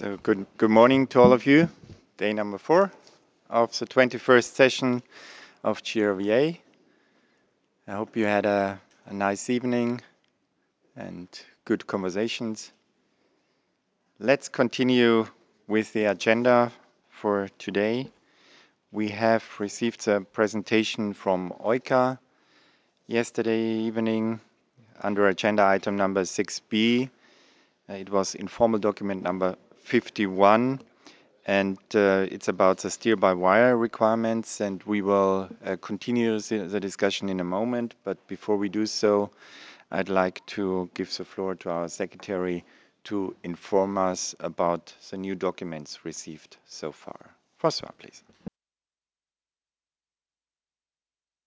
So good morning to all of you. Day number 4 of the 21st session of GRVA. I hope you had a nice evening and good conversations. Let's continue with the agenda for today. We have received a presentation from Oika yesterday evening under agenda item number 6b. It was informal document number 51. And it's about the steer-by-wire requirements, and we will continue the discussion in a moment. But before we do so, I'd like to give the floor to our secretary to inform us about the new documents received so far. François, please.